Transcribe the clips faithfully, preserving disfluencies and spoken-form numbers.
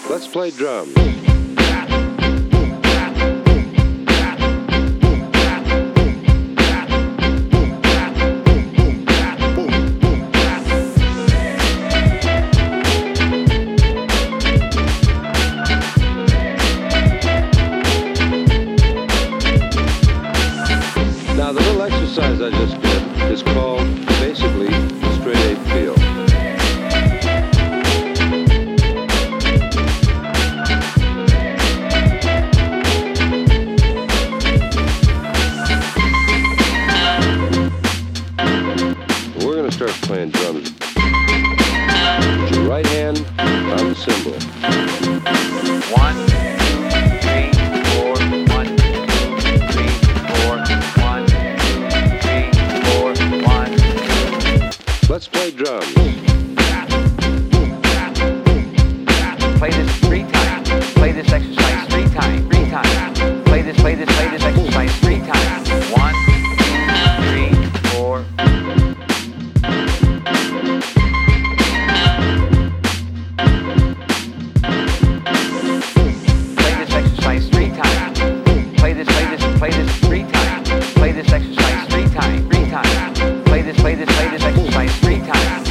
Let's play drums. Now, the little exercise I just did is called basically the straight eight feel. We're going to start playing drums. Put your right hand on the cymbal. One, two, three, four, one, two, three, four, one, two, three, four, one, two. Let's play drums. Play this three times. Play this exercise three times. Three times. Play this, play this, play this exercise three times. One, two, three, four. Play this exercise three times. Play this, play this, play this three times. Play this exercise three times. Three times. Play this, play this, play this exercise three times.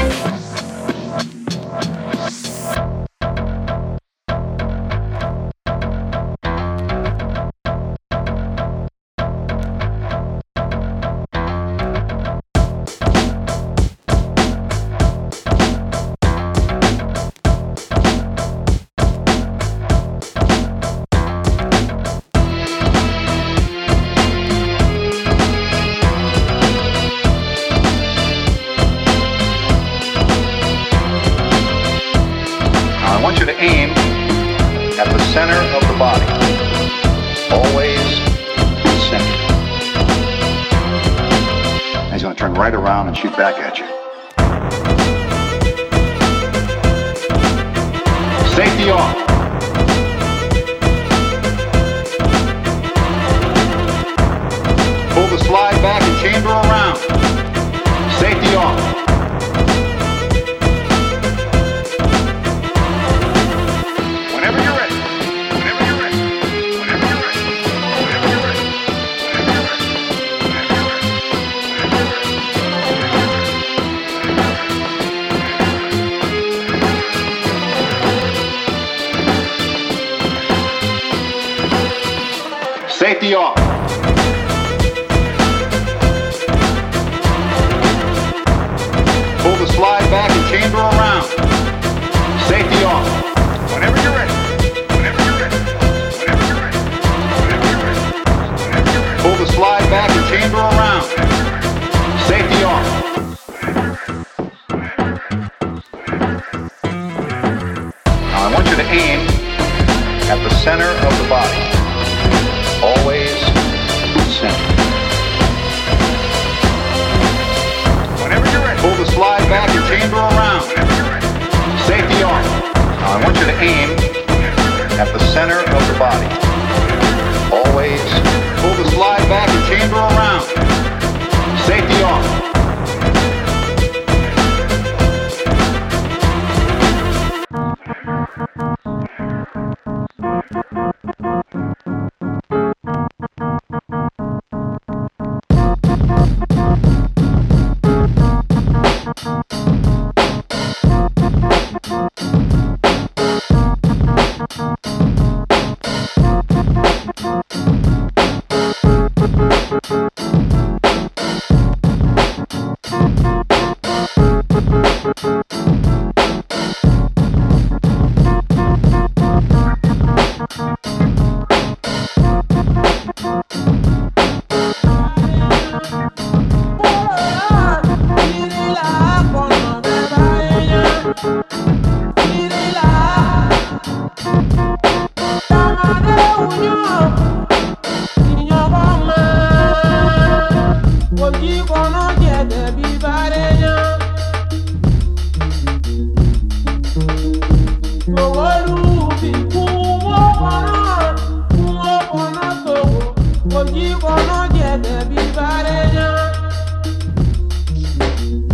I want you to aim at the center of the body. Always center. He's going to turn right around and shoot back at you. Safety off. Pull the slide back and chamber around. Safety off. Whenever you're ready. Whenever you're ready. Whenever you're ready. Whenever you're ready. Whenever you're ready. Whenever you're ready. Safety off. Pull the slide back and chamber around. Safety off. Whenever you're ready. Whenever you're ready. Whenever you're ready. Whenever you're ready. Whenever you're ready. Pull the slide back and chamber around. Safety off. Now I want you to aim at the center of the body. Always center. Whenever you're ready. Pull the slide back and chamber around. Whenever you're ready. Safety off. Now I want you to aim at the center of the body. Always pull the slide back and chamber around. Safety off.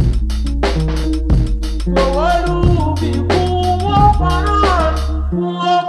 Whoa,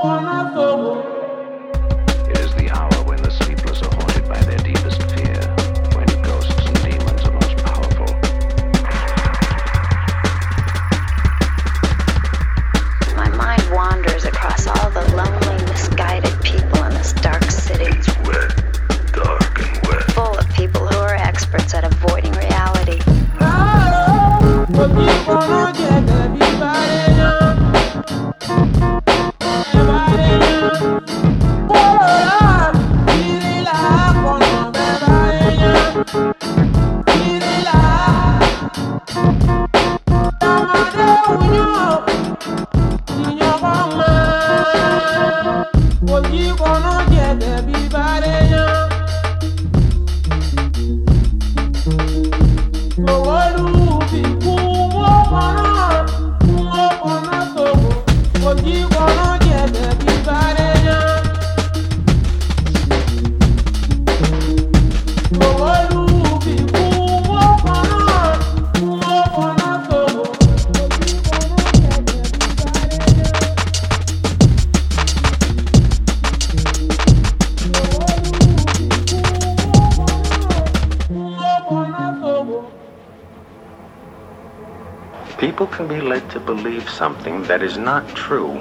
People can be led to believe something that is not true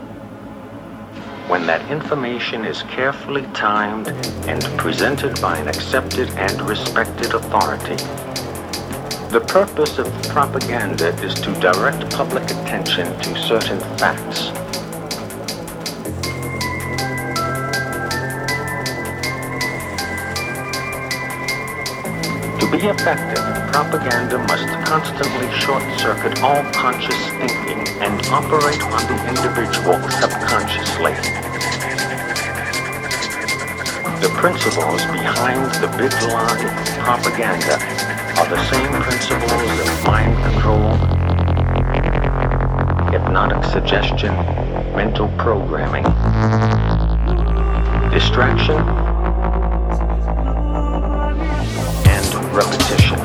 when that information is carefully timed and presented by an accepted and respected authority. The purpose of propaganda is to direct public attention to certain facts. To be effective, propaganda must constantly short-circuit all conscious thinking and operate on the individual subconsciously. The principles behind the big lie of propaganda are the same principles of mind control, hypnotic suggestion, mental programming, distraction, and repetition.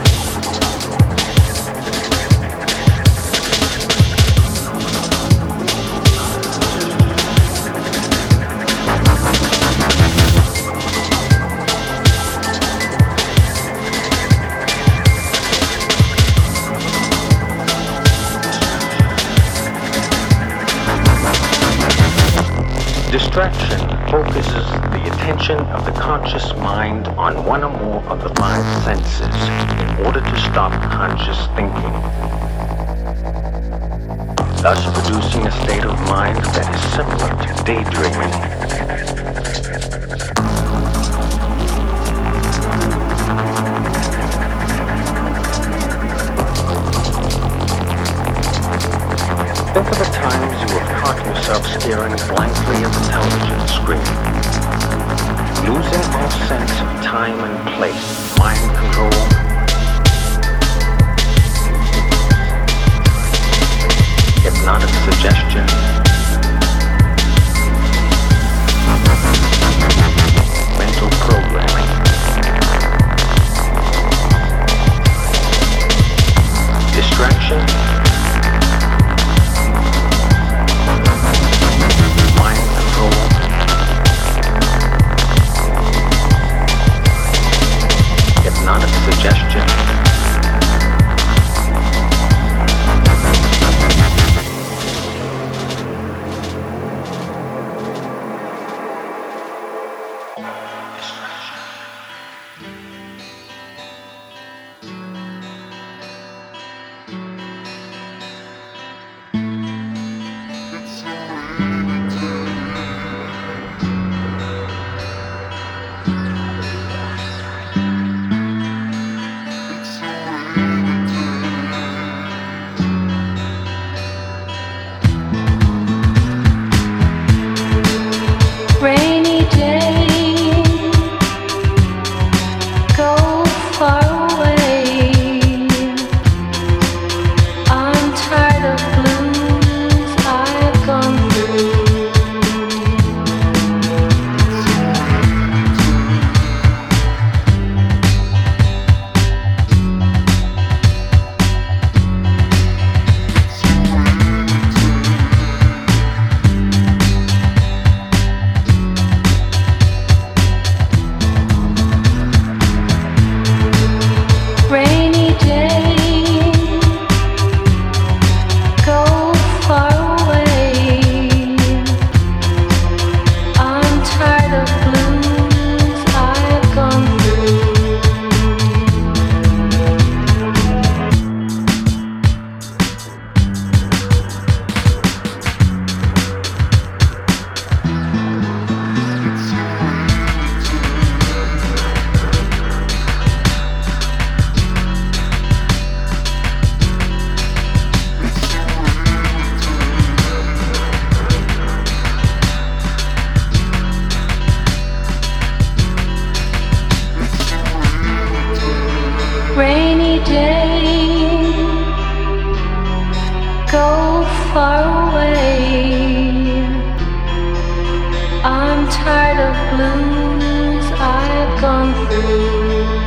Distraction focuses the attention of the conscious mind on one or more of the five senses in order to stop conscious thinking, thus producing a state of mind that is similar to daydreaming. Think of the times you have caught yourself staring blankly at the television screen, losing all sense of time and place, mind control, hypnotic suggestion, mental programming, distraction, hypnotic suggestion, rainy day, go far away. I'm tired of blues I've gone through.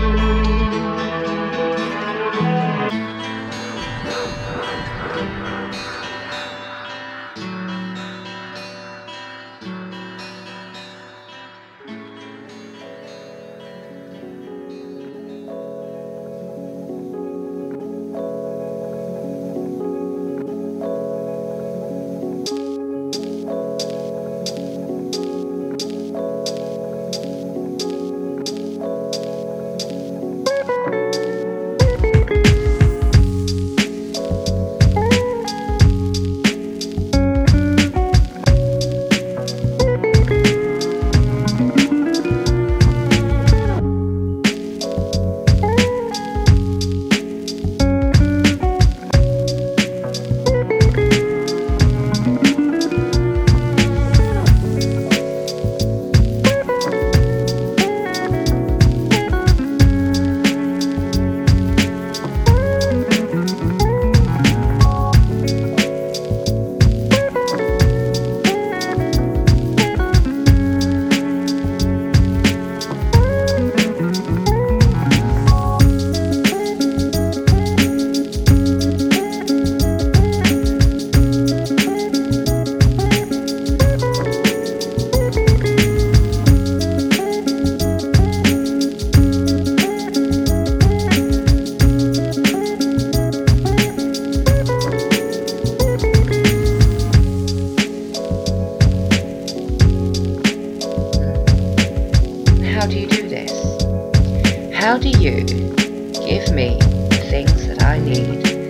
How do you do this? How do you give me the things that I need?